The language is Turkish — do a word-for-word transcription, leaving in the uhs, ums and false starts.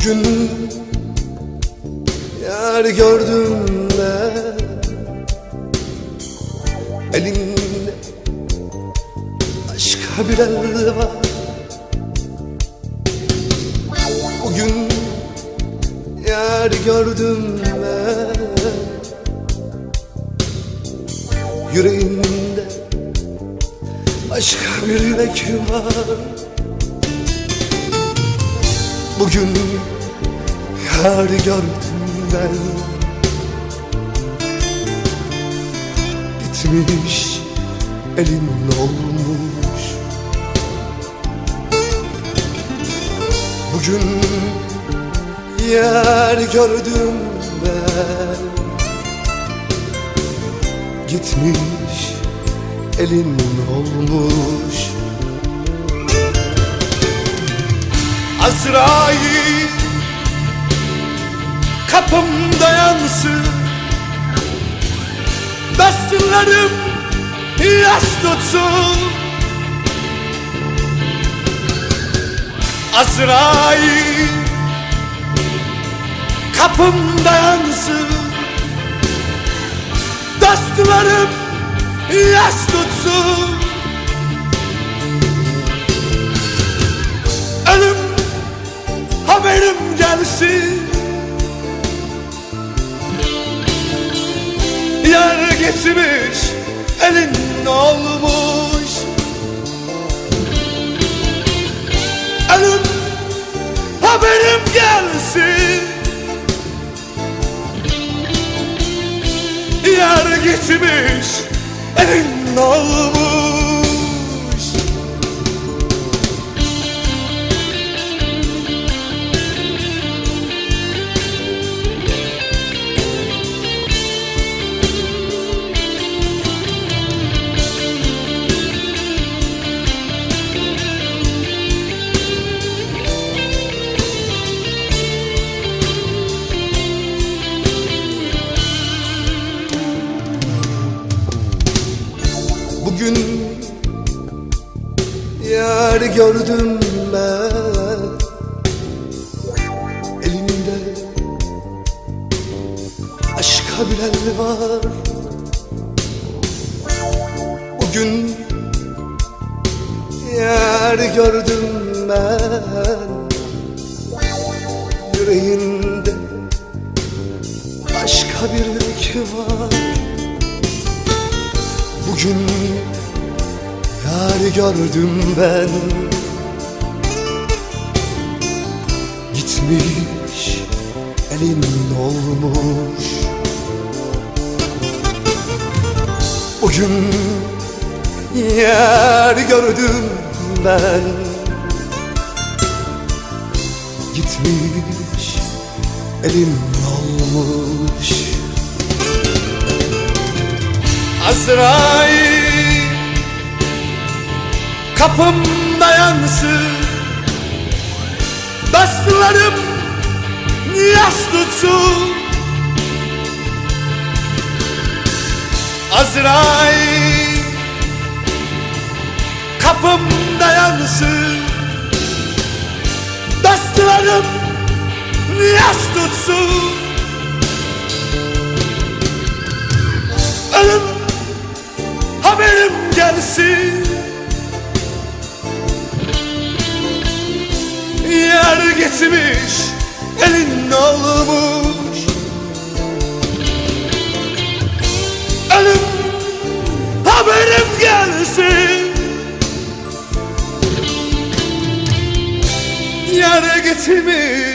Bugün yar gördüm ben, elinde başka bir el var. Bugün yar gördüm ben, yüreğinde başka bir yürek var. Bugün yar gördüm ben, gitmiş elin olmuş. Bugün yar gördüm ben, gitmiş elin olmuş. Azrail kapımda yansın, bastırlarım yaş tutsun. Azrail kapımda yansın, bastırlarım yaş tutsun. Ölüm haberim gelsin, yar geçmiş elin olmuş. Ölüm haberim gelsin, yar geçmiş elin olmuş. Bugün yar gördüm ben, elinde başka bir el var. Bugün yar gördüm ben, yüreğinde başka bir yürek var. Bugün yar gördüm ben, gitmiş elin olmuş. Bugün yar gördüm ben, gitmiş elin olmuş. Azrail kapımda yansın, bastırlarım yaş tutsun. Azrail kapımda yansın, bastırlarım yaş tutsun. Ölüm haberim gelsin, yar geçmiş elin olmuş. Ölüm haberim gelsin, yar geçmiş